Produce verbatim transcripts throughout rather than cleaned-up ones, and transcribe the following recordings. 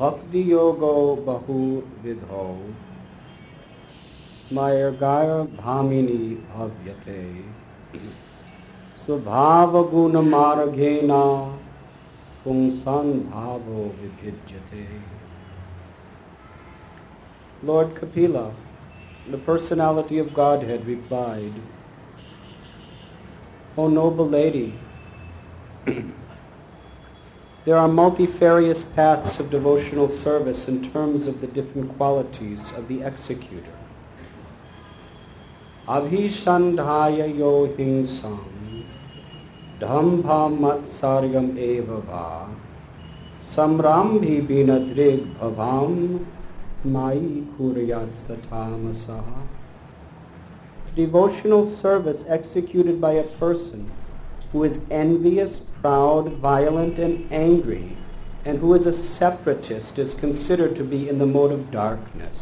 Bhakti yogo bahu vidho Mayagaya bhamini bhavyate Subhava guna maragena Pungsan bhavo vibhijyate. Lord Kapila, the personality of Godhead, replied, O noble lady, there are multifarious paths of devotional service in terms of the different qualities of the executor. Abhisandhaya yo hingsam dhambha matsaryam eva va samrambhi binadrig bhavam mai kuriyat satamasaha. Devotional service executed by a person who is envious, proud, violent, and angry, and who is a separatist is considered to be in the mode of darkness.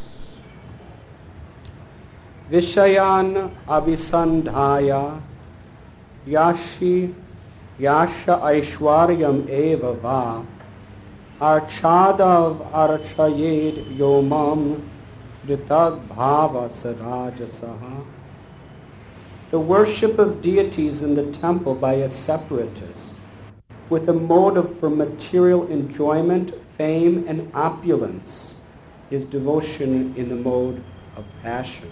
Vishayan abhisandhaya yashi yasha aishwaryam eva va archadav archayed yomam ritag bhava sarajasaha. The worship of deities in the temple by a separatist with a motive for material enjoyment, fame, and opulence is devotion in the mode of passion.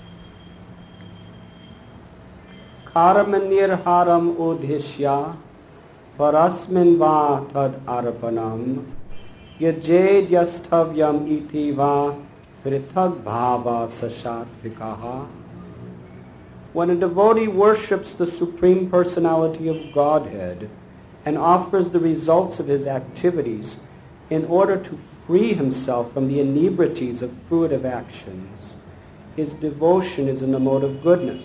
Karamanir haram udhishya parasmin va tad arpanam yajed yastavyam iti va pritag bhava sashatvikaha. When a devotee worships the Supreme Personality of Godhead and offers the results of his activities in order to free himself from the inebrities of fruitive actions, his devotion is in the mode of goodness.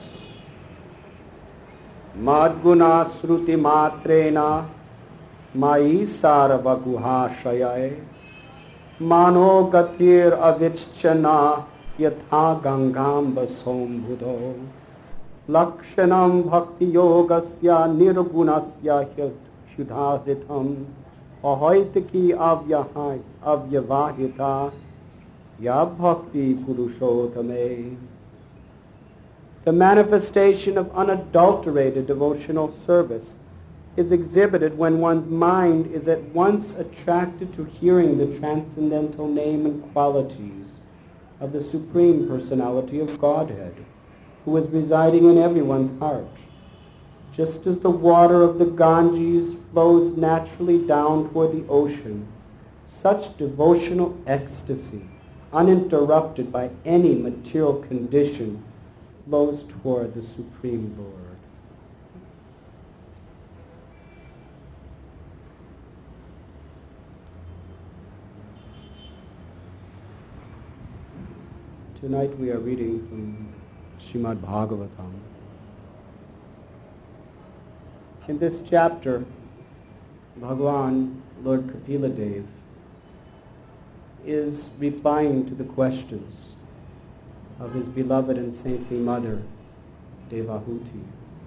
Madguna sruti matrena mai saravaguhashayai mano gatir avichchana yatha gangamba sombhudo lakshanam bhakti yogasya nirgunasya hyudharitam ahoitaki avyahai avyavahita ya bhakti purushotame. The manifestation of unadulterated devotional service is exhibited when one's mind is at once attracted to hearing the transcendental name and qualities of the Supreme Personality of Godhead, who is residing in everyone's heart. Just as the water of the Ganges flows naturally down toward the ocean, such devotional ecstasy, uninterrupted by any material condition, flows toward the Supreme Lord. Tonight we are reading from Srimad Bhagavatam. In this chapter, Bhagavan, Lord Kapila Dev, is replying to the questions of his beloved and saintly mother, Devahuti.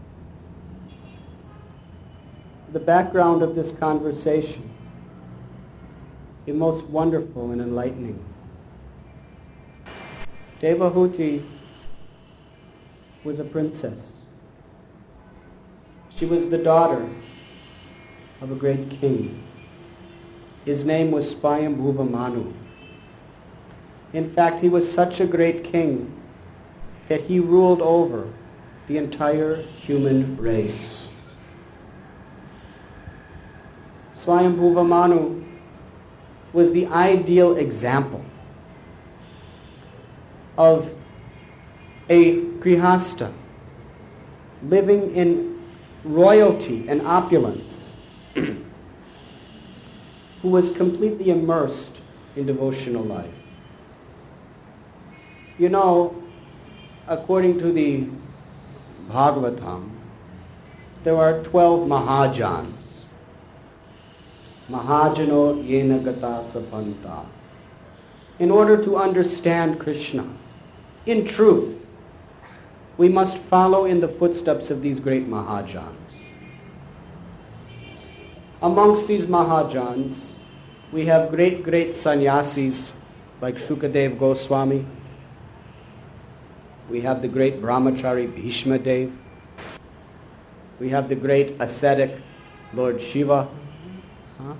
The background of this conversation is most wonderful and enlightening. Devahuti was a princess. She was the daughter of a great king. His name was Swayambhuva Manu. In fact, he was such a great king that he ruled over the entire human race. Swayambhuva Manu was the ideal example of a grihasta living in royalty and opulence who was completely immersed in devotional life. You know, according to the Bhagavatam, there are twelve Mahajans. Mahajano yena gata sapanta. In order to understand Krishna, in truth, we must follow in the footsteps of these great Mahajans. Amongst these Mahajans We have great, great sannyasis like Shukadev Goswami. We have the great brahmachari Bhishma Dev. We have the great ascetic Lord Shiva. Huh?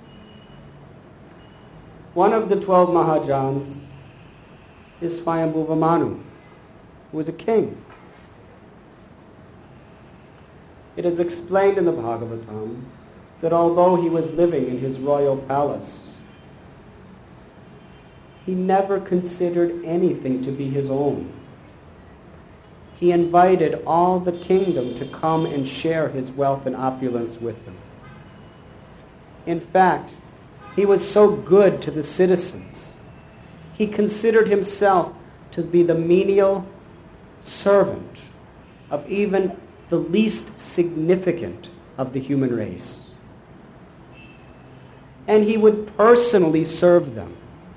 One of the twelve Mahajans is Swayambhuva Manu, who was a king. It is explained in the Bhagavatam that although he was living in his royal palace, he never considered anything to be his own. He invited all the kingdom to come and share his wealth and opulence with him. In fact, he was so good to the citizens, he considered himself to be the menial servant of even the least significant of the human race. And he would personally serve them.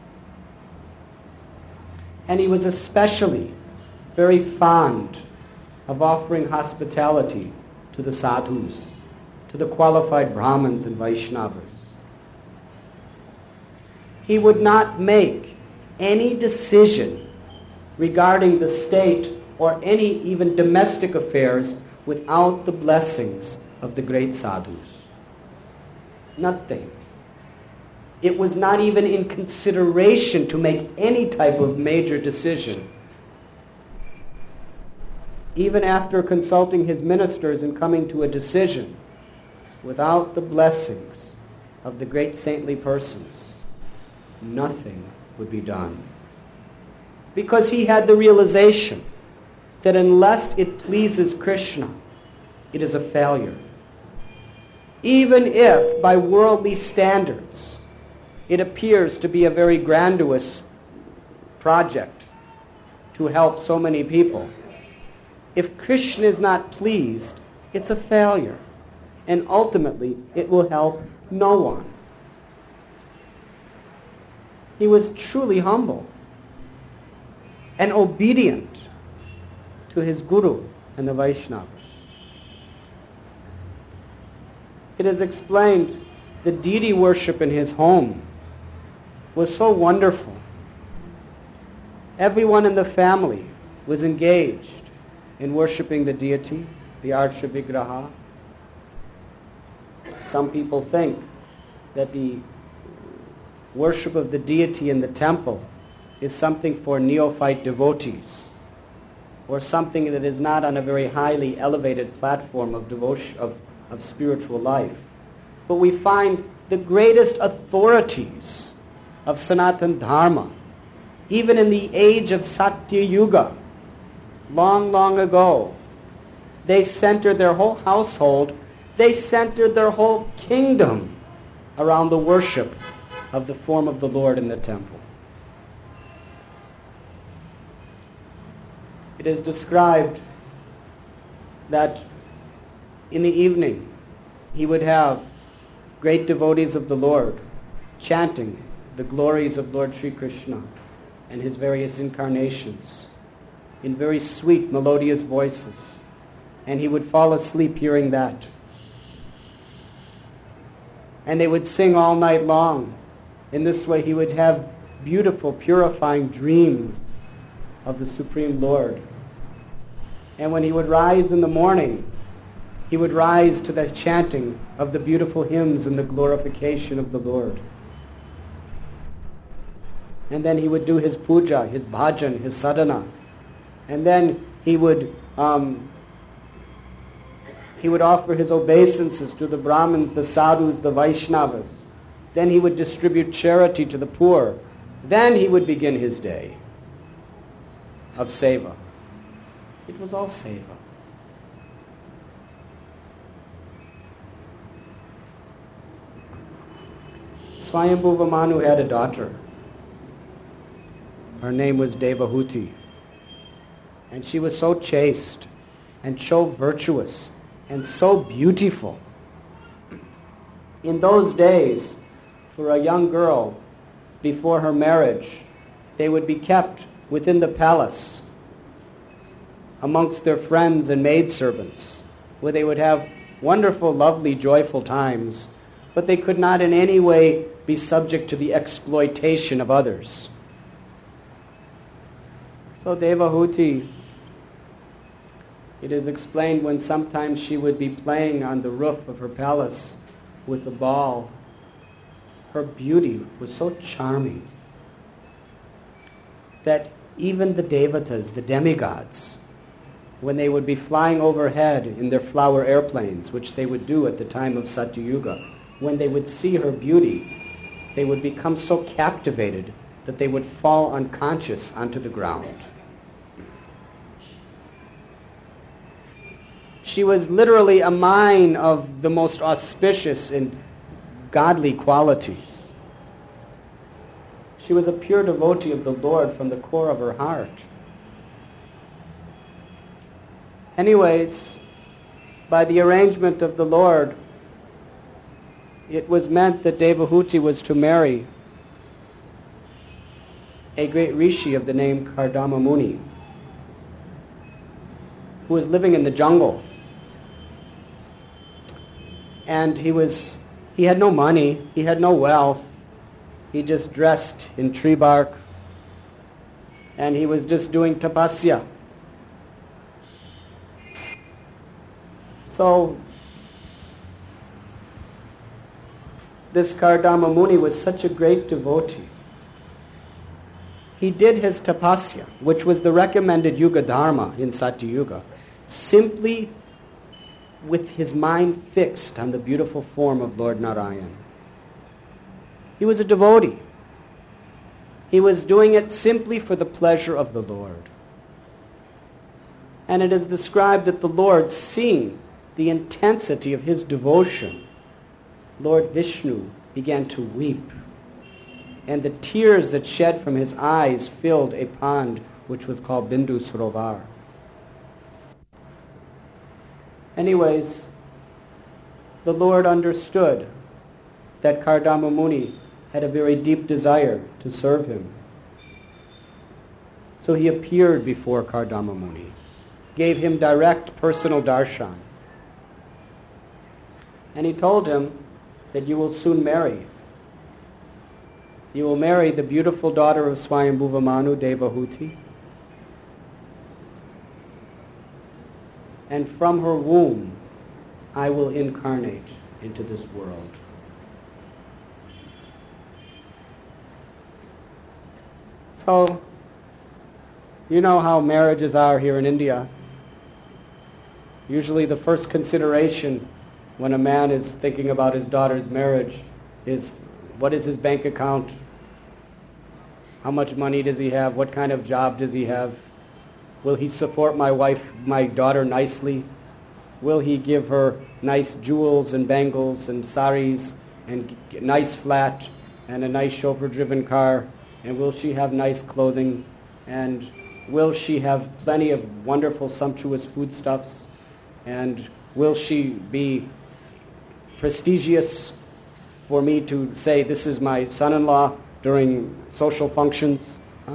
And he was especially very fond of offering hospitality to the sadhus, to the qualified Brahmins and Vaishnavas. He would not make any decision regarding the state or any even domestic affairs without the blessings of the great sadhus. Nothing. It was not even in consideration to make any type of major decision. Even after consulting his ministers and coming to a decision, without the blessings of the great saintly persons, nothing would be done. Because he had the realization that unless it pleases Krishna, it is a failure. Even if, by worldly standards, it appears to be a very grandiose project to help so many people, if Krishna is not pleased, it's a failure. And ultimately, it will help no one. He was truly humble and obedient to his Guru and the Vaishnavas. It is explained the deity worship in his home was so wonderful. Everyone in the family was engaged in worshipping the deity, the Archa Vigraha. Some people think that the worship of the deity in the temple is something for neophyte devotees, or something that is not on a very highly elevated platform of devotion, of, of spiritual life. But we find the greatest authorities of Sanatana Dharma, even in the age of Satya Yuga, long, long ago, they centered their whole household, they centered their whole kingdom around the worship of the form of the Lord in the temple. It is described that in the evening he would have great devotees of the Lord chanting the glories of Lord Sri Krishna and his various incarnations in very sweet, melodious voices. And he would fall asleep hearing that. And they would sing all night long. In this way he would have beautiful, purifying dreams of the Supreme Lord. And when he would rise in the morning, he would rise to the chanting of the beautiful hymns and the glorification of the Lord. And then he would do his puja, his bhajan, his sadhana. And then he would um, he would offer his obeisances to the Brahmins, the sadhus, the Vaishnavas. Then he would distribute charity to the poor. Then he would begin his day of seva. It was all seva. Swayambhuva Manu had a daughter. Her name was Devahuti. And she was so chaste and so virtuous and so beautiful. In those days, for a young girl, before her marriage, they would be kept within the palace amongst their friends and maidservants, where they would have wonderful, lovely, joyful times but they could not in any way be subject to the exploitation of others. So Devahuti, it is explained, when sometimes she would be playing on the roof of her palace with a ball, her beauty was so charming that even the devatas, the demigods, when they would be flying overhead in their flower airplanes, which they would do at the time of Satyuga, when they would see her beauty, they would become so captivated that they would fall unconscious onto the ground. She was literally a mine of the most auspicious and godly qualities. She was a pure devotee of the Lord from the core of her heart. Anyways, by the arrangement of the Lord, it was meant that Devahuti was to marry a great rishi of the name Kardama Muni, who was living in the jungle. And he was, he had no money, he had no wealth, he just dressed in tree bark, and he was just doing tapasya. So, this Kardama Muni was such a great devotee. He did his tapasya, which was the recommended Yuga Dharma in Satyuga, simply with his mind fixed on the beautiful form of Lord Narayan. He was a devotee. He was doing it simply for the pleasure of the Lord. And it is described that the Lord, seeing the intensity of his devotion, Lord Vishnu began to weep, and the tears that shed from his eyes filled a pond which was called Bindu Sarovar. Anyways, the Lord understood that Kardama Muni had a very deep desire to serve him. So he appeared before Kardama Muni, gave him direct personal darshan, and he told him that you will soon marry. You will marry the beautiful daughter of Swayambhuva Manu, Devahuti, and from her womb I will incarnate into this world. So, you know how marriages are here in India. Usually the first consideration when a man is thinking about his daughter's marriage is, what is his bank account? How much money does he have? What kind of job does he have? Will he support my wife, my daughter nicely? Will he give her nice jewels and bangles and saris and g- nice flat and a nice chauffeur-driven car? And will she have nice clothing? And will she have plenty of wonderful, sumptuous foodstuffs? And will she be prestigious for me to say, this is my son-in-law during social functions? Huh?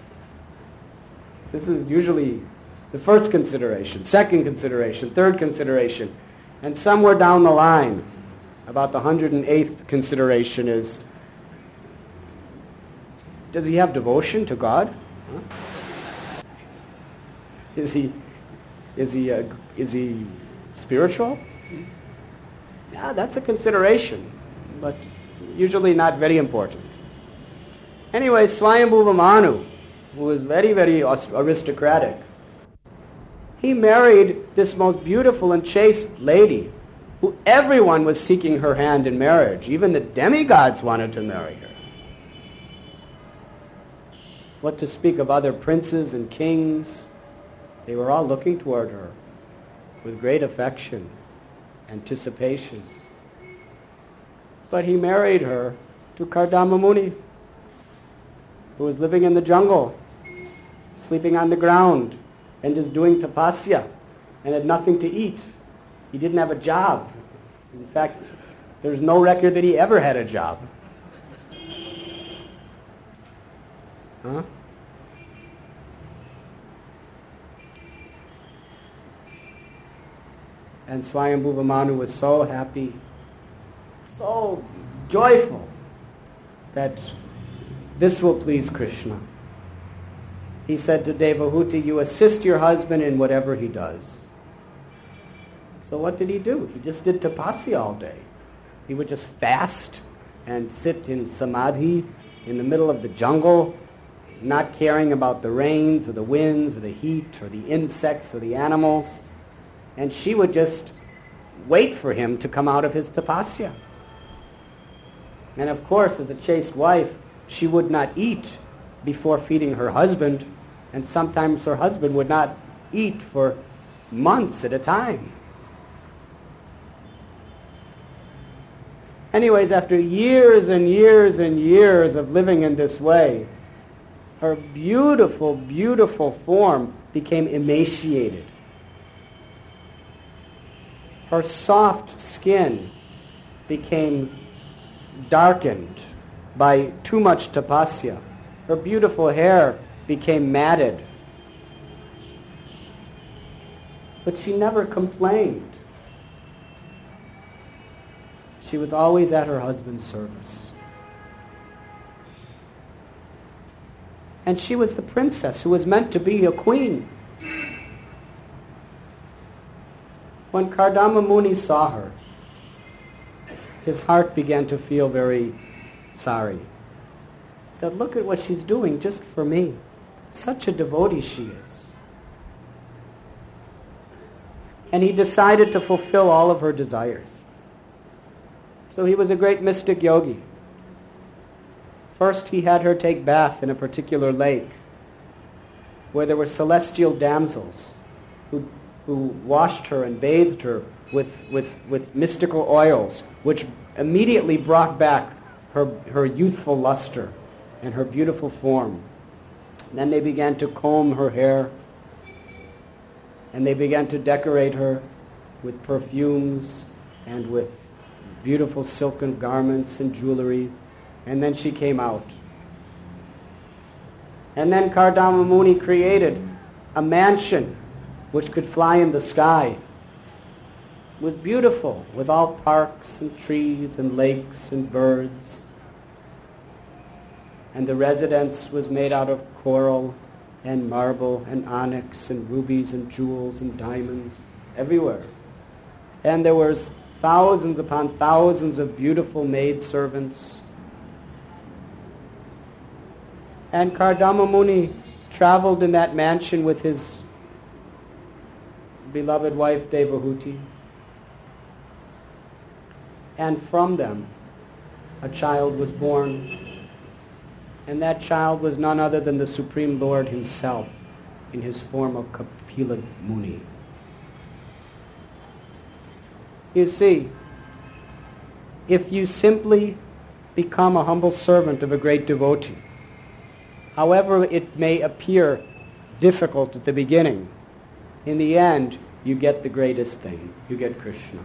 This is usually the first consideration, second consideration, third consideration. And somewhere down the line, about the one hundred eighth consideration is, does he have devotion to God? Huh? Is he, is he, uh, is he spiritual? Yeah, that's a consideration, but usually not very important. Anyway, Swayambhuva Manu, who was very, very aristocratic, he married this most beautiful and chaste lady who everyone was seeking her hand in marriage. Even the demigods wanted to marry her. What to speak of other princes and kings? They were all looking toward her with great affection, anticipation. But he married her to Kardama Muni, who was living in the jungle, sleeping on the ground, and just doing tapasya, and had nothing to eat. He didn't have a job. In fact, there's no record that he ever had a job. Huh? And Swayambhuva Manu was so happy, so joyful that this will please Krishna. He said to Devahuti, you assist your husband in whatever he does. So what did he do? He just did tapasya all day. He would just fast and sit in samadhi in the middle of the jungle, not caring about the rains or the winds or the heat or the insects or the animals. And she would just wait for him to come out of his tapasya. And of course, as a chaste wife, she would not eat before feeding her husband, and sometimes her husband would not eat for months at a time. Anyways, after years and years and years of living in this way, her beautiful, beautiful form became emaciated. Her soft skin became darkened by too much tapasya. Her beautiful hair became matted. But she never complained. She was always at her husband's service. And she was the princess who was meant to be a queen. When Kardama Muni saw her, his heart began to feel very sorry. That look at what she's doing just for me. Such a devotee she is. And he decided to fulfill all of her desires. So he was a great mystic yogi. First he had her take bath in a particular lake where there were celestial damsels who, who washed her and bathed her with, with, with mystical oils, which immediately brought back her, her youthful luster and her beautiful form. Then they began to comb her hair, and they began to decorate her with perfumes and with beautiful silken garments and jewelry, and then she came out. And then Kardama Muni created a mansion which could fly in the sky. It was beautiful, with all parks and trees and lakes and birds. And the residence was made out of coral and marble and onyx and rubies and jewels and diamonds everywhere. And there was thousands upon thousands of beautiful maidservants. And Kardama Muni traveled in that mansion with his beloved wife Devahuti. And from them, a child was born. And that child was none other than the Supreme Lord himself in his form of Kapila Muni. You see, if you simply become a humble servant of a great devotee, however it may appear difficult at the beginning, in the end, you get the greatest thing. You get Krishna.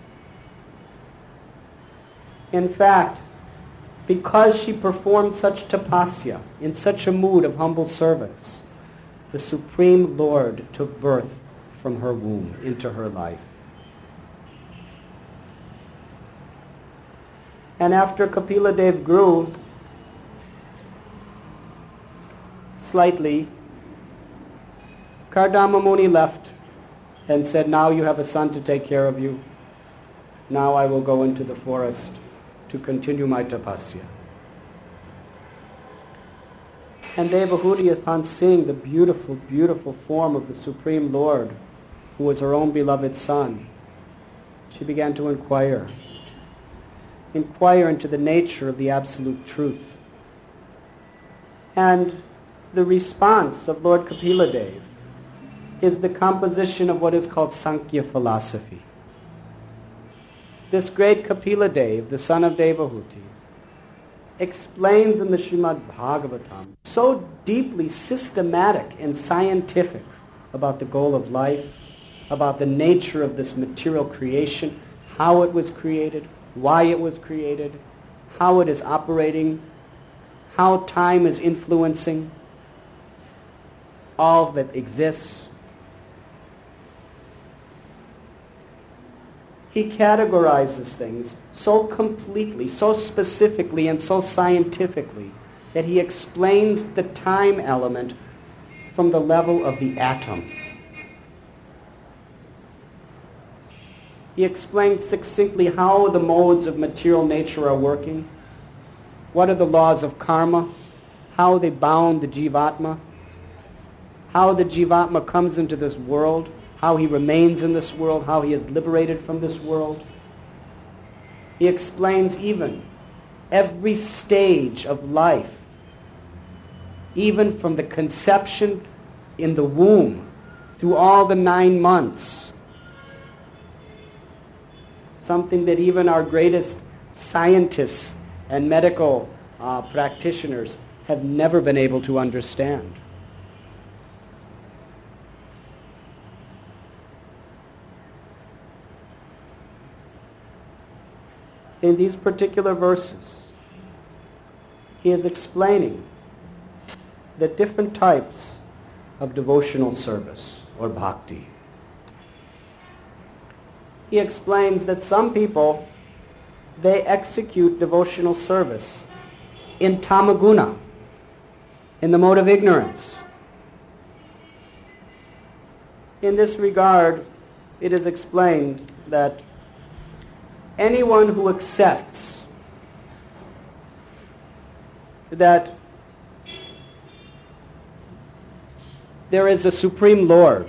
In fact, because she performed such tapasya in such a mood of humble service, the Supreme Lord took birth from her womb into her life. And after Kapila Dev grew slightly, Kardama Muni left and said, now you have a son to take care of you. Now I will go into the forest to continue my tapasya. And Devahuti, upon seeing the beautiful, beautiful form of the Supreme Lord, who was her own beloved son, she began to inquire. Inquire into the nature of the absolute truth. And the response of Lord Kapila Dev is the composition of what is called Sankhya philosophy. This great Kapila Dev, the son of Devahuti, explains in the Srimad Bhagavatam so deeply systematic and scientific about the goal of life, about the nature of this material creation, how it was created, why it was created, how it is operating, how time is influencing all that exists. he categorizes things so completely, so specifically, and so scientifically that he explains the time element from the level of the atom. He explains succinctly how the modes of material nature are working, what are the laws of karma, how they bound the Jivatma, how the Jivatma comes into this world, how he remains in this world, how he is liberated from this world. He explains even every stage of life, even from the conception in the womb through all the nine months. Something that even our greatest scientists and medical uh, practitioners have never been able to understand. In these particular verses, he is explaining the different types of devotional service or bhakti. He explains that some people, they execute devotional service in tamaguna, in the mode of ignorance. In this regard, it is explained that anyone who accepts that there is a Supreme Lord,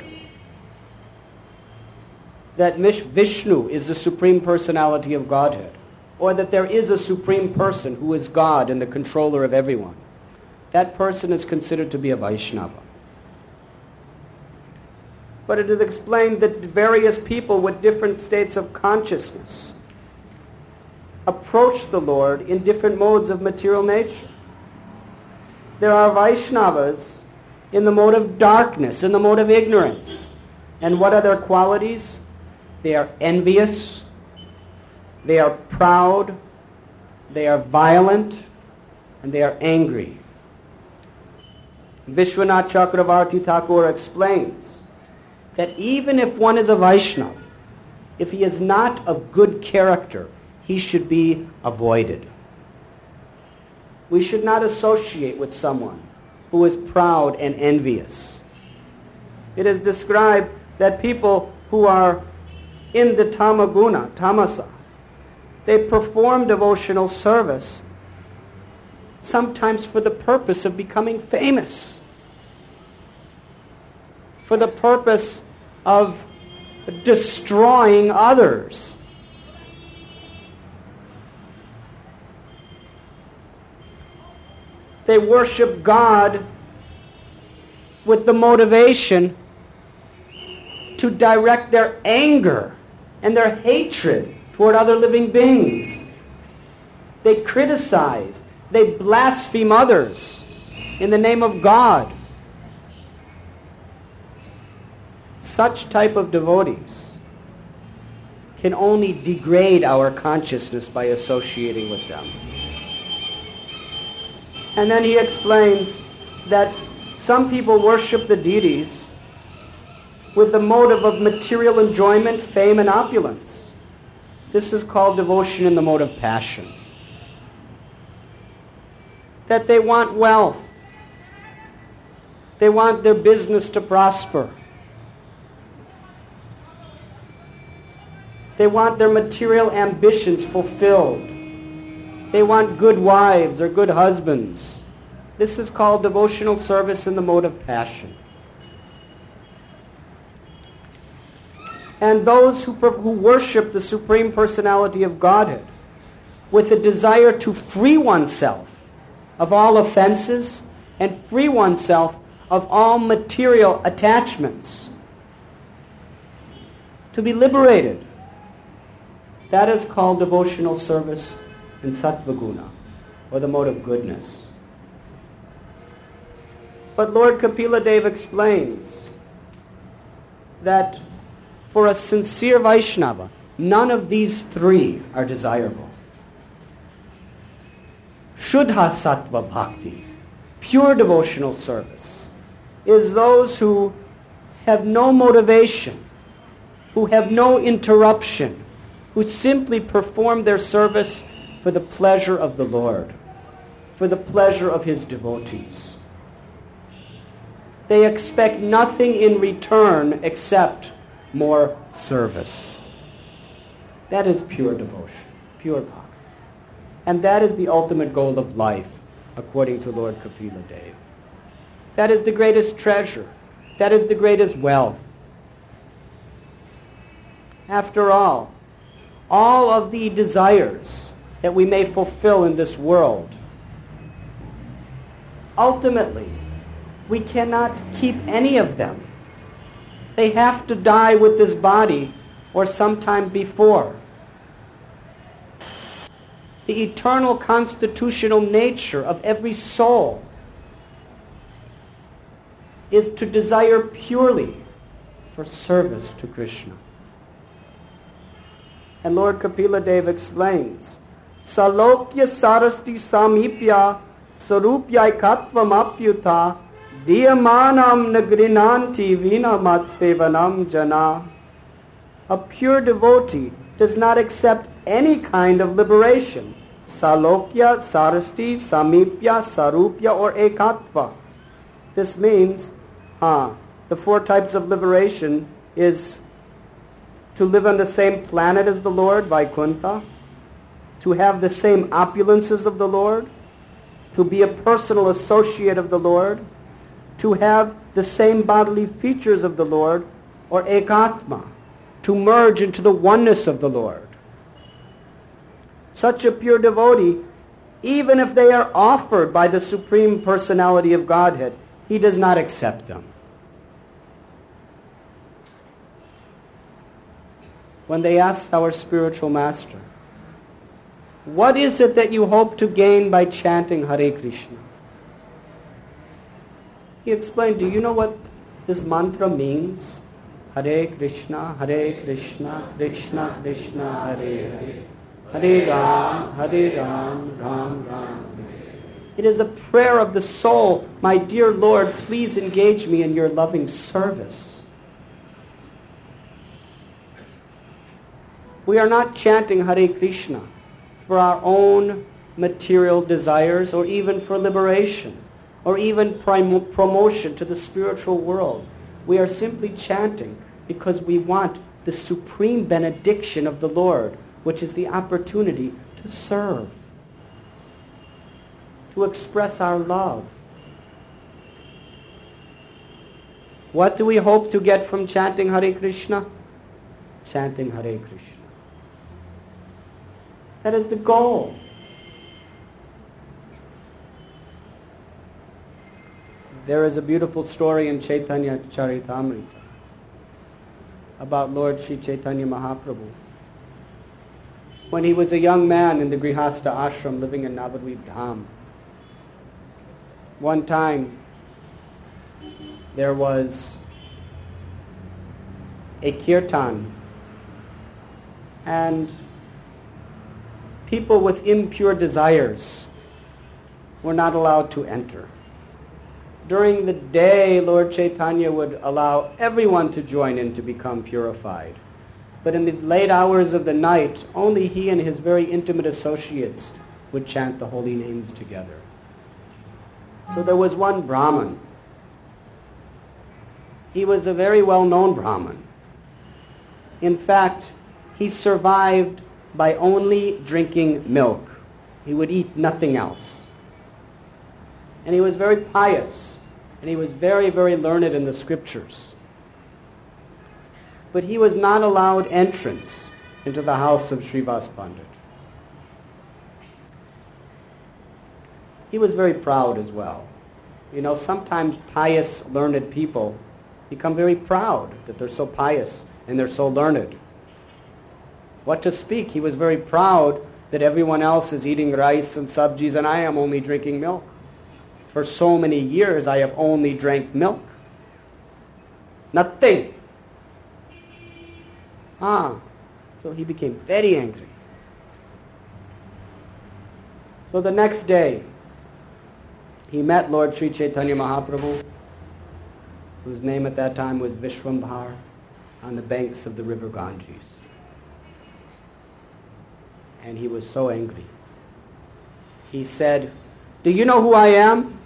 that Vishnu is the Supreme Personality of Godhead, or that there is a Supreme Person who is God and the controller of everyone, that person is considered to be a Vaishnava. But it is explained that various people with different states of consciousness approach the Lord in different modes of material nature. There are Vaishnavas in the mode of darkness, in the mode of ignorance. And what are their qualities? They are envious, they are proud, they are violent, and they are angry. Vishwanath Chakravarti Thakur explains that even if one is a Vaishnava, if he is not of good character, he should be avoided. We should not associate with someone who is proud and envious. It is described that people who are in the tamaguna, tamasa, they perform devotional service sometimes for the purpose of becoming famous, for the purpose of destroying others. They worship God with the motivation to direct their anger and their hatred toward other living beings. They criticize, they blaspheme others in the name of God. Such type of devotees can only degrade our consciousness by associating with them. And then he explains that some people worship the deities with the motive of material enjoyment, fame, and opulence. This is called devotion in the mode of passion. That they want wealth. They want their business to prosper. They want their material ambitions fulfilled. They want good wives or good husbands. This is called devotional service in the mode of passion. And those who, who worship the Supreme Personality of Godhead with a desire to free oneself of all offenses and free oneself of all material attachments, to be liberated, that is called devotional service in Sattvaguna, or the mode of goodness. But Lord Kapila Dev explains that for a sincere Vaishnava, none of these three are desirable. Shuddha Sattva Bhakti, pure devotional service, is those who have no motivation, who have no interruption, who simply perform their service for the pleasure of the Lord, for the pleasure of his devotees. They expect nothing in return except more service. That is pure devotion, pure bhakti. And that is the ultimate goal of life, according to Lord Kapila Dev. That is the greatest treasure. That is the greatest wealth. After all, all of the desires that we may fulfill in this world, ultimately, we cannot keep any of them. They have to die with this body or sometime before. The eternal constitutional nature of every soul is to desire purely for service to Krishna. And Lord Kapila Dev explains, Salokya sarasti samipya sarupya katvam apyuta diyamanam nagrinanti vina matsevanam jana. A pure devotee does not accept any kind of liberation. Salokya, sarasti, samipya, sarupya, or ekatva. This means, ah, the four types of liberation is to live on the same planet as the Lord, Vaikuntha, to have the same opulences of the Lord, to be a personal associate of the Lord, to have the same bodily features of the Lord, or ekatma, to merge into the oneness of the Lord. Such a pure devotee, even if they are offered by the Supreme Personality of Godhead, he does not accept them. When they asked our spiritual master, what is it that you hope to gain by chanting Hare Krishna? He explained, do you know what this mantra means? Hare Krishna, Hare Krishna, Krishna Krishna, Hare Hare, Hare Ram, Hare Ram, Ram Ram. It is a prayer of the soul. My dear Lord, please engage me in your loving service. We are not chanting Hare Krishna for our own material desires or even for liberation or even prim- promotion to the spiritual world. We are simply chanting because we want the supreme benediction of the Lord, which is the opportunity to serve, to express our love. What do we hope to get from chanting Hare Krishna? Chanting Hare Krishna. That is the goal. There is a beautiful story in Chaitanya Charitamrita about Lord Sri Chaitanya Mahaprabhu. When he was a young man in the Grihastha ashram living in Navadvip Dham, one time there was a kirtan, and people with impure desires were not allowed to enter. During the day, Lord Chaitanya would allow everyone to join in to become purified. But in the late hours of the night, only he and his very intimate associates would chant the holy names together. So there was one Brahmin. He was a very well-known Brahmin. In fact, he survived by only drinking milk. He would eat nothing else. And he was very pious. And he was very, very learned in the scriptures. But he was not allowed entrance into the house of Srivas Pandit. He was very proud as well. You know, sometimes pious, learned people become very proud that they're so pious and they're so learned. What to speak? He was very proud that everyone else is eating rice and sabjis and I am only drinking milk. For so many years I have only drank milk. Nothing. Ah, so he became very angry. So the next day, he met Lord Sri Chaitanya Mahaprabhu, whose name at that time was Vishwambhar, on the banks of the river Ganges. And he was so angry. He said, "Do you know who I am?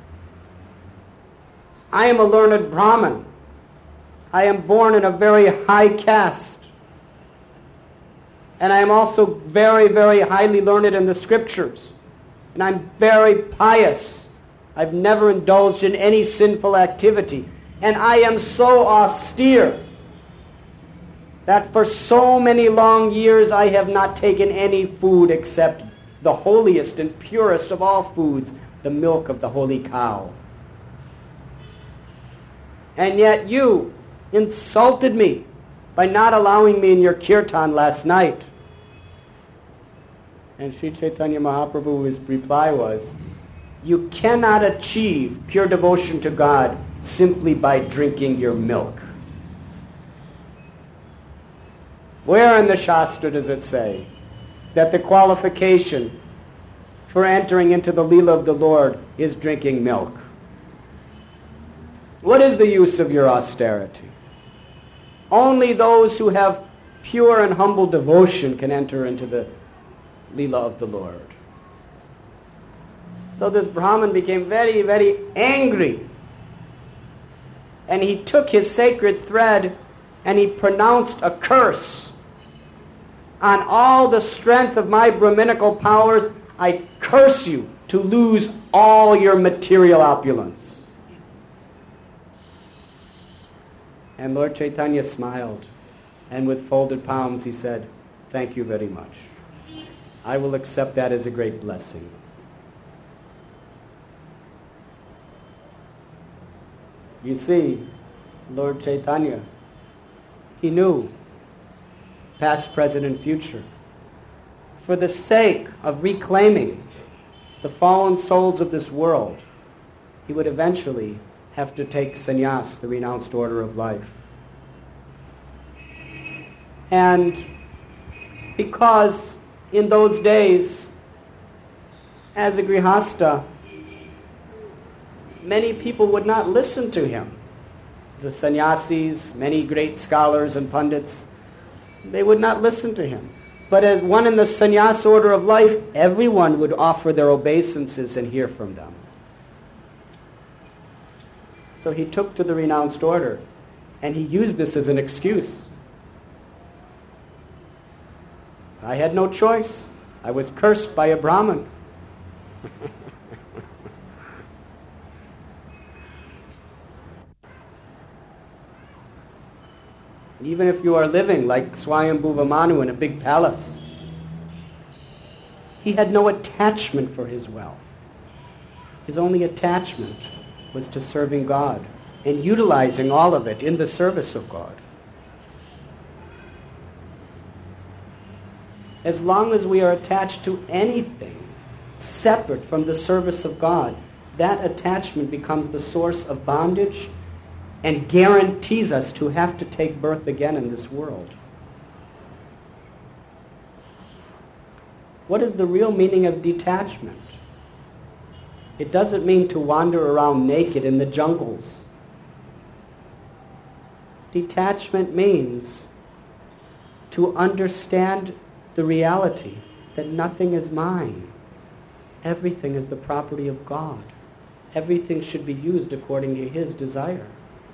I am a learned Brahmin. I am born in a very high caste. And I am also very, very highly learned in the scriptures. And I'm very pious. I've never indulged in any sinful activity. And I am so austere that for so many long years I have not taken any food except the holiest and purest of all foods, the milk of the holy cow. And yet you insulted me by not allowing me in your kirtan last night." And Sri Chaitanya Mahaprabhu's reply was, "You cannot achieve pure devotion to God simply by drinking your milk." Where in the Shastra does it say that the qualification for entering into the Leela of the Lord is drinking milk? What is the use of your austerity? Only those who have pure and humble devotion can enter into the Leela of the Lord. So this Brahmin became very, very angry. And he took his sacred thread and he pronounced a curse. "On all the strength of my Brahminical powers, I curse you to lose all your material opulence." And Lord Chaitanya smiled, and with folded palms he said, "Thank you very much. I will accept that as a great blessing." You see, Lord Chaitanya, he knew past, present, and future. For the sake of reclaiming the fallen souls of this world, he would eventually have to take sannyas, the renounced order of life. And because in those days, as a grihasta, many people would not listen to him. The sannyasis, many great scholars and pundits, they would not listen to him. But as one in the sannyas order of life, everyone would offer their obeisances and hear from them. So he took to the renounced order, and he used this as an excuse. I had no choice. I was cursed by a Brahmin. Even if you are living like Swayambhuva Manu in a big palace, he had no attachment for his wealth. His only attachment was to serving God and utilizing all of it in the service of God. As long as we are attached to anything separate from the service of God, that attachment becomes the source of bondage and guarantees us to have to take birth again in this world. What is the real meaning of detachment? It doesn't mean to wander around naked in the jungles. Detachment means to understand the reality that nothing is mine. Everything is the property of God. Everything should be used according to His desire.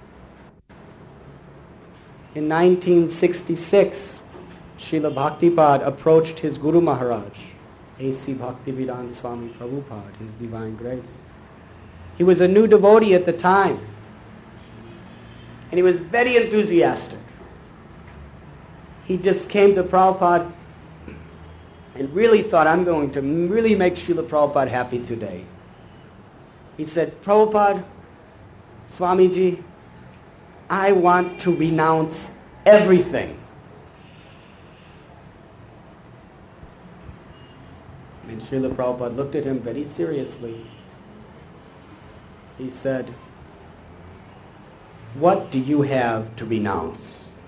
In nineteen sixty-six, Srila Bhaktipad approached his Guru Maharaj, A C Bhaktivedanta Swami Prabhupada, His Divine Grace. He was a new devotee at the time, and he was very enthusiastic. He just came to Prabhupada and really thought, I'm going to really make Srila Prabhupada happy today. He said, Prabhupada, Swamiji, I want to renounce everything. And Srila Prabhupada looked at him very seriously. He said, what do you have to renounce?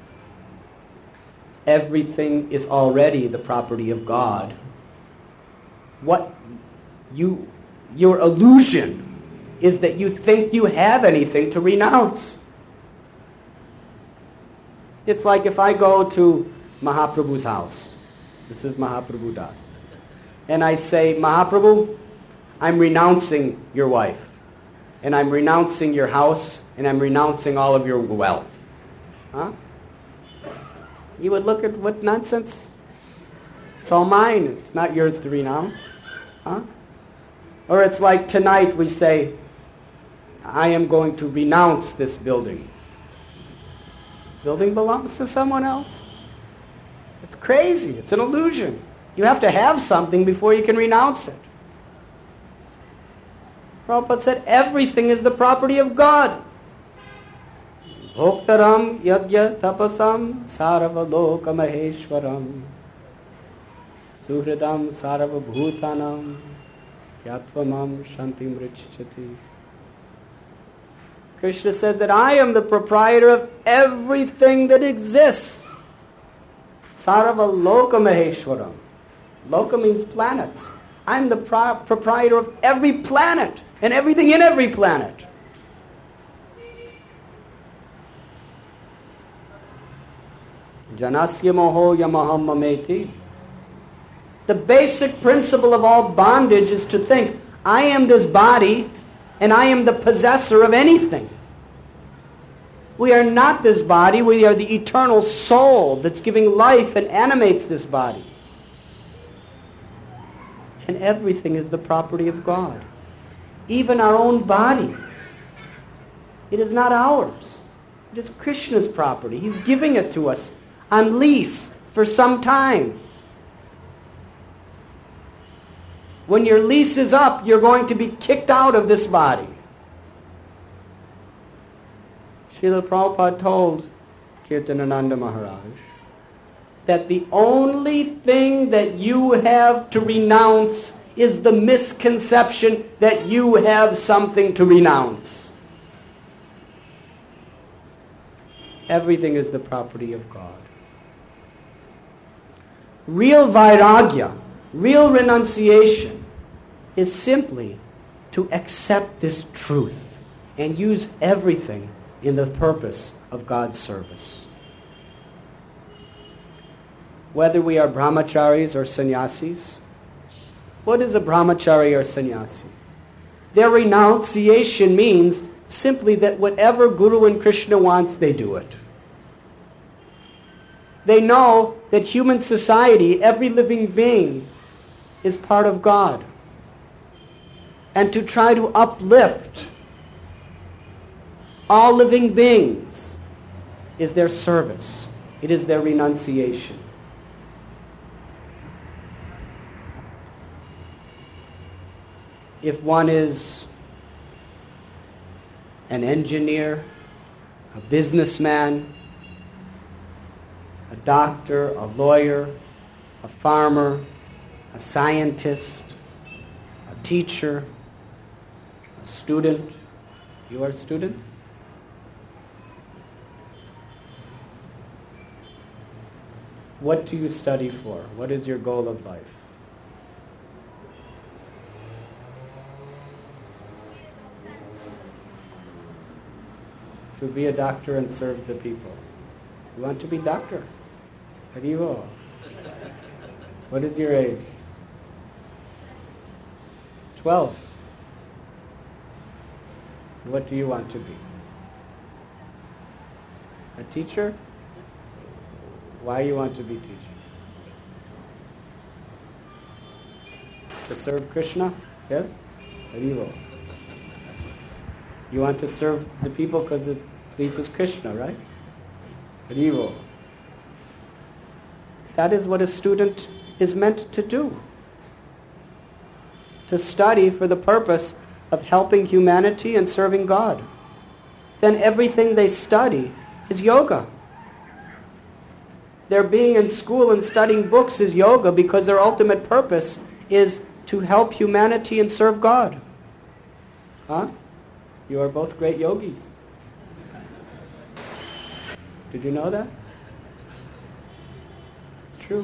Everything is already the property of God. What you, your illusion is that you think you have anything to renounce. It's like if I go to Mahaprabhu's house This is Mahaprabhu Das. And I say, Mahaprabhu, I'm renouncing your wife. And I'm renouncing your house. And I'm renouncing all of your wealth. Huh? You would look at what nonsense. It's all mine. It's not yours to renounce. Huh? Or it's like tonight we say, I am going to renounce this building. This building belongs to someone else. It's crazy. It's an illusion. You have to have something before you can renounce it. Prabhupada said everything is the property of God. Bhoktaram yajya tapasam saravaloka maheshwaram suhridam saravabhutanam yatvamam shantim richchati. Krishna says that I am the proprietor of everything that exists. Saravaloka maheshwaram. Loka means planets. I'm the pro- proprietor of every planet and everything in every planet. Janasya moho yamaham mameti. The basic principle of all bondage is to think, I am this body and I am the possessor of anything. We are not this body, we are the eternal soul that's giving life and animates this body. And everything is the property of God. Even our own body. It is not ours. It is Krishna's property. He's giving it to us on lease for some time. When your lease is up, you're going to be kicked out of this body. Srila Prabhupada told Kirtanananda Maharaj that the only thing that you have to renounce is the misconception that you have something to renounce. Everything is the property of God. Real vairagya, real renunciation, is simply to accept this truth and use everything in the purpose of God's service. Whether we are brahmacharis or sannyasis, what is a brahmachari or sannyasi? Their renunciation means simply that whatever Guru and Krishna wants, they do it. They know that human society, every living being, is part of God. And to try to uplift all living beings is their service. It is their renunciation. If one is an engineer, a businessman, a doctor, a lawyer, a farmer, a scientist, a teacher, a student. You are students? What do you study for? What is your goal of life? To be a doctor and serve the people. You want to be doctor? Harivo. What is your age? Twelve. What do you want to be? A teacher? Why you want to be teacher? To serve Krishna? Yes? Harivo. You want to serve the people because it pleases Krishna, right? Harivo. That is what a student is meant to do. To study for the purpose of helping humanity and serving God. Then everything they study is yoga. Their being in school and studying books is yoga because their ultimate purpose is to help humanity and serve God. Huh? You are both great yogis. Did you know that? It's true.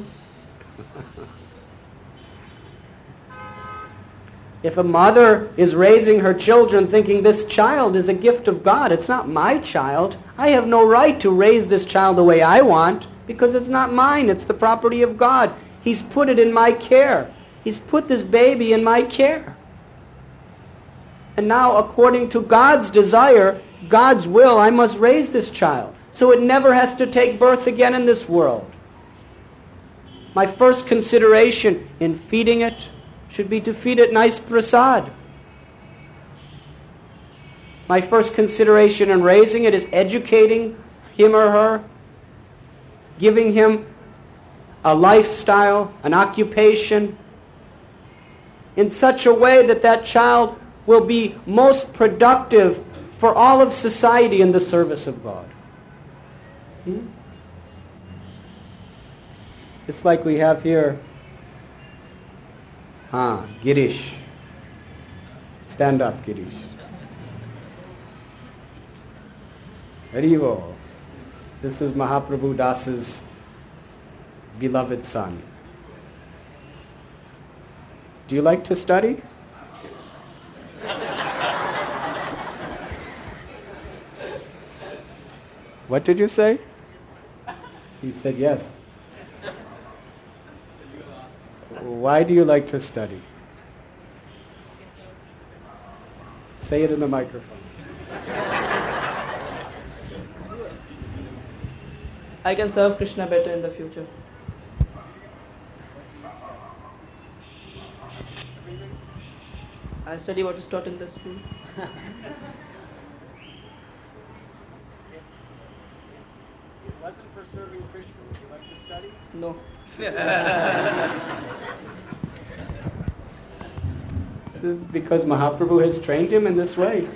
If a mother is raising her children thinking this child is a gift of God, it's not my child. I have no right to raise this child the way I want because it's not mine. It's the property of God. He's put it in my care. He's put this baby in my care. And now, according to God's desire, God's will, I must raise this child. So it never has to take birth again in this world. My first consideration in feeding it should be to feed it nice prasad. My first consideration in raising it is educating him or her, giving him a lifestyle, an occupation, in such a way that that child will be most productive for all of society in the service of God. Hmm? It's like we have here, ah, Girish. Stand up, Girish. Harivo. This is Mahaprabhu Das's beloved son. Do you like to study? What did you say? He said yes. Why do you like to study? Say it in the microphone. I can serve Krishna better in the future. I study what is taught in the school. If it wasn't for serving Krishna, would you like to study? No. This is because Mahaprabhu has trained him in this way.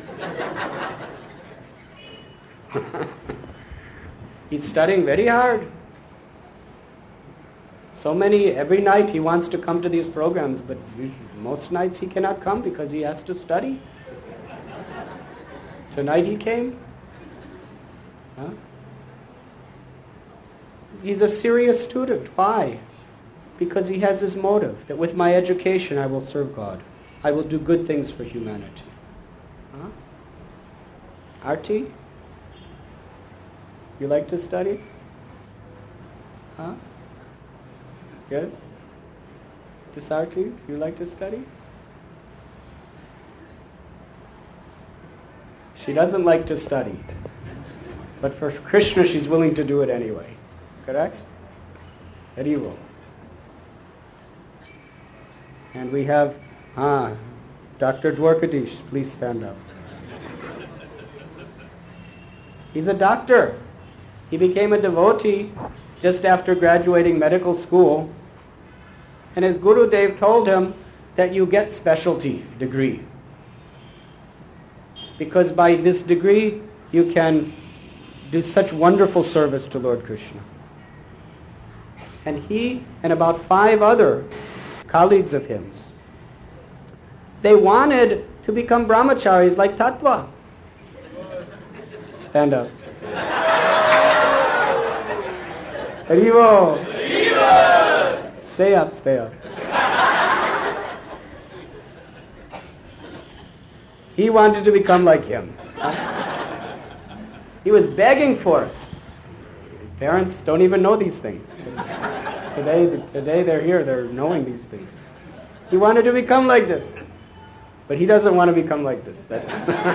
He's studying very hard. So many, every night he wants to come to these programs, but most nights he cannot come because he has to study. Tonight he came. Huh? He's a serious student. Why? Because he has this motive that with my education I will serve God. I will do good things for humanity. Huh? Arti? You like to study? Huh? Yes? This Arti, do you like to study? She doesn't like to study. But for Krishna she's willing to do it anyway. Correct? Haribo. And we have, ah, Doctor Dwarkadish, please stand up. He's a doctor. He became a devotee just after graduating medical school. And his Gurudev told him that you get specialty degree. Because by this degree you can do such wonderful service to Lord Krishna. And he and about five other colleagues of his, they wanted to become brahmacharis like Tattva. Stand up. Haribo. Stay up, stay up. He wanted to become like him. He was begging for it. His parents don't even know these things. Today, today they're here, they're knowing these things. He wanted to become like this. But he doesn't want to become like this. That's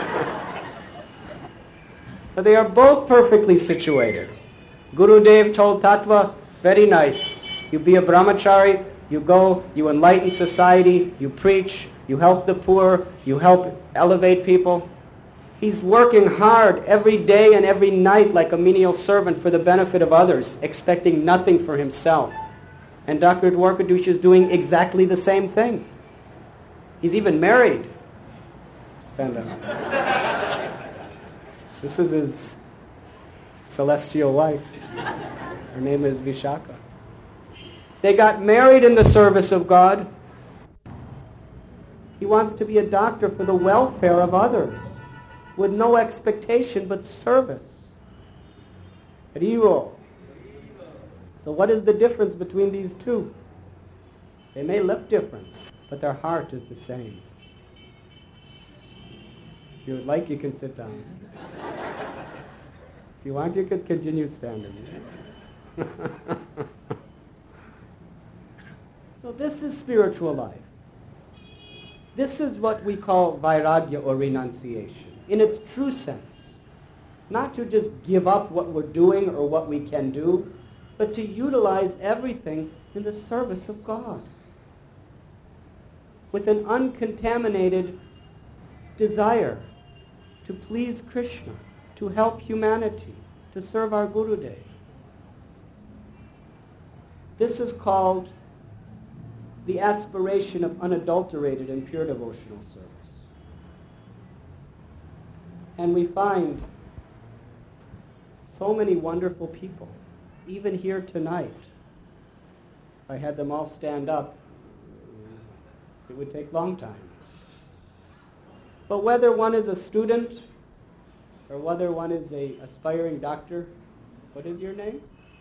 But they are both perfectly situated. Gurudev told Tattva, very nice. You be a brahmachari, you go, you enlighten society, you preach, you help the poor, you help elevate people. He's working hard every day and every night like a menial servant for the benefit of others, expecting nothing for himself. And Doctor Dwarkadish is doing exactly the same thing. He's even married. Stand up. This is his celestial wife. Her name is Vishaka. They got married in the service of God. He wants to be a doctor for the welfare of others, with no expectation but service. Haribo. So what is the difference between these two? They may look different, but their heart is the same. If you would like, you can sit down. If you want, you could continue standing. So this is spiritual life. This is what we call vairagya or renunciation in its true sense. Not to just give up what we're doing or what we can do, but to utilize everything in the service of God with an uncontaminated desire to please Krishna, to help humanity, to serve our Gurudev. This is called the aspiration of unadulterated and pure devotional service. And we find so many wonderful people, even here tonight. If I had them all stand up, it would take a long time. But whether one is a student or whether one is a aspiring doctor, what is your name?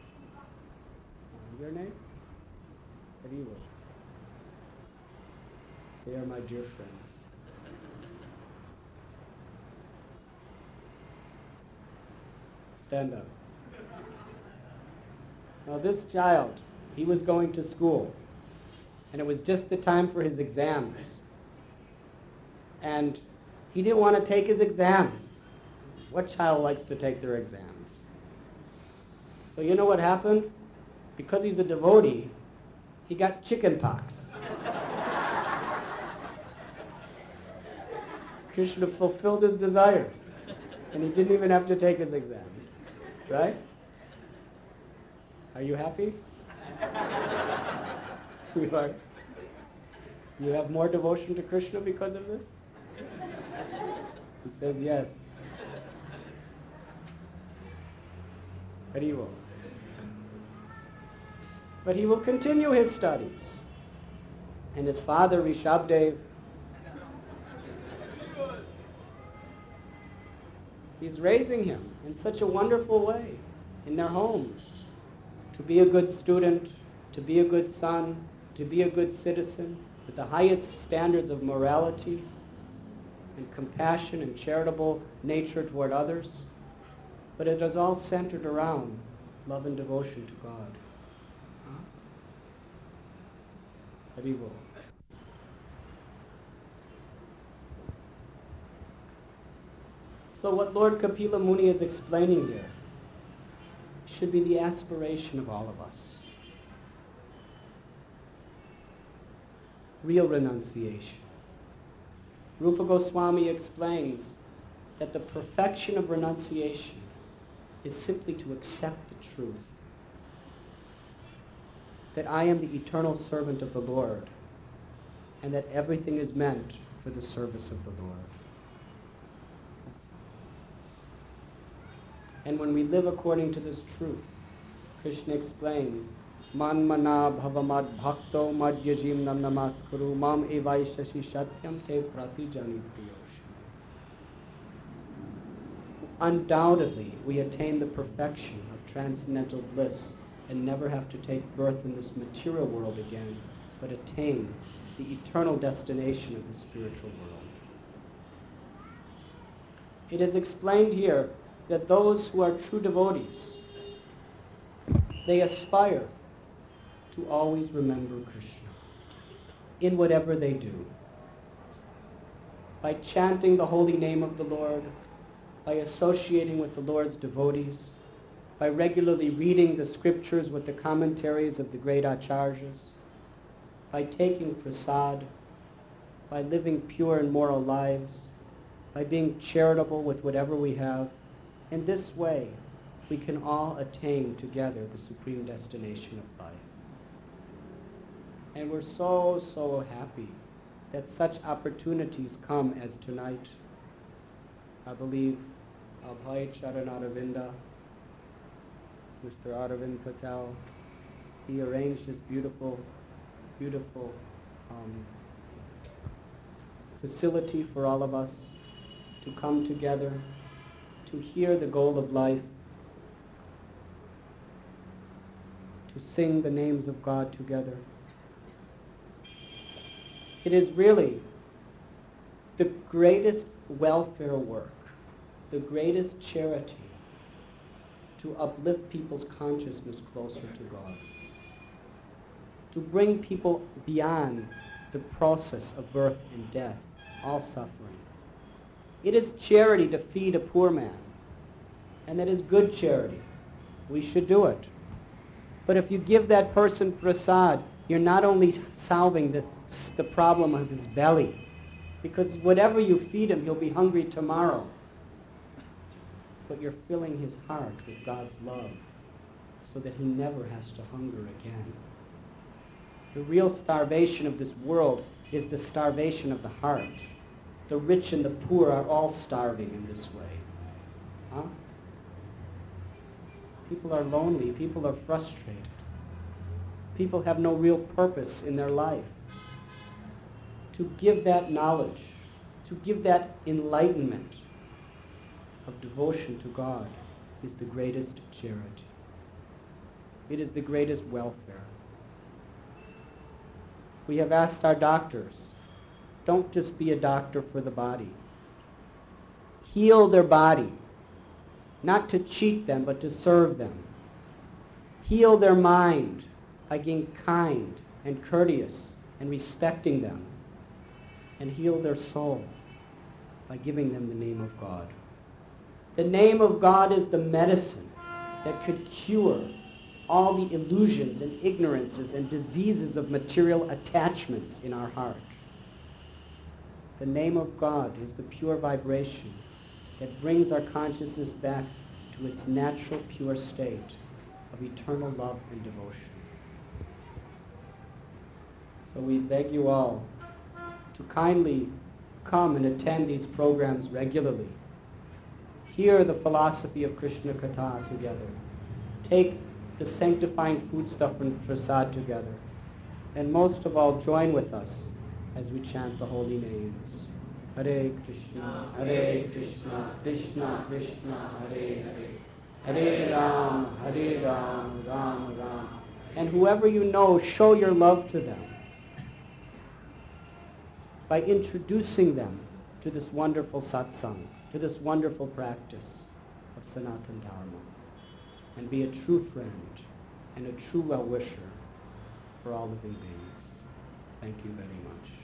Your name? What do you will? They are my dear friends. Stand up. Now this child, he was going to school, and it was just the time for his exams. And he didn't want to take his exams. What child likes to take their exams? So you know what happened? Because he's a devotee, he got chicken pox. Krishna fulfilled his desires, and he didn't even have to take his exams. Right? Are you happy? You are? You have more devotion to Krishna because of this? He says yes. But he will. But he will continue his studies. And his father, Rishabdev, he's raising him in such a wonderful way in their home to be a good student, to be a good son, to be a good citizen with the highest standards of morality and compassion and charitable nature toward others. But it is all centered around love and devotion to God. Hari Bol. So what Lord Kapila Muni is explaining here should be the aspiration of all of us. Real renunciation. Rupa Goswami explains that the perfection of renunciation is simply to accept the truth that I am the eternal servant of the Lord and that everything is meant for the service of the Lord. And when we live according to this truth, Krishna explains, Man mana bhavamad bhakto madhyajim nam namaskuru mam evaishashi satyam te prati jani priyoshi. Undoubtedly, we attain the perfection of transcendental bliss and never have to take birth in this material world again, but attain the eternal destination of the spiritual world. It is explained here that those who are true devotees, they aspire to always remember Krishna in whatever they do. By chanting the holy name of the Lord, by associating with the Lord's devotees, by regularly reading the scriptures with the commentaries of the great acharyas, by taking prasad, by living pure and moral lives, by being charitable with whatever we have. In this way, we can all attain together the supreme destination of life. And we're so, so happy that such opportunities come as tonight. I believe Abhay Charan Aravinda, Mister Aravind Patel, he arranged this beautiful, beautiful um, facility for all of us to come together, to hear the goal of life, to sing the names of God together. It is really the greatest welfare work, the greatest charity to uplift people's consciousness closer to God, to bring people beyond the process of birth and death, all suffering. It is charity to feed a poor man, and that is good charity. We should do it. But if you give that person prasad, you're not only solving the, the problem of his belly, because whatever you feed him, he'll be hungry tomorrow. But you're filling his heart with God's love so that he never has to hunger again. The real starvation of this world is the starvation of the heart. The rich and the poor are all starving in this way. Huh? People are lonely. People are frustrated. People have no real purpose in their life. To give that knowledge, to give that enlightenment of devotion to God is the greatest charity. It is the greatest welfare. We have asked our doctors, don't just be a doctor for the body. Heal their body, not to cheat them, but to serve them. Heal their mind by being kind and courteous and respecting them. And heal their soul by giving them the name of God. The name of God is the medicine that could cure all the illusions and ignorances and diseases of material attachments in our heart. The name of God is the pure vibration that brings our consciousness back to its natural pure state of eternal love and devotion. So we beg you all to kindly come and attend these programs regularly. Hear the philosophy of Krishna Katha together. Take the sanctifying foodstuff and prasad together. And most of all, join with us as we chant the holy names. Hare Krishna, Hare Krishna, Krishna Krishna, Hare Hare. Hare Ram, Hare Ram, Ram Ram. And whoever you know, show your love to them by introducing them to this wonderful satsang, to this wonderful practice of Sanatana Dharma, and be a true friend and a true well-wisher for all living beings. Thank you very much.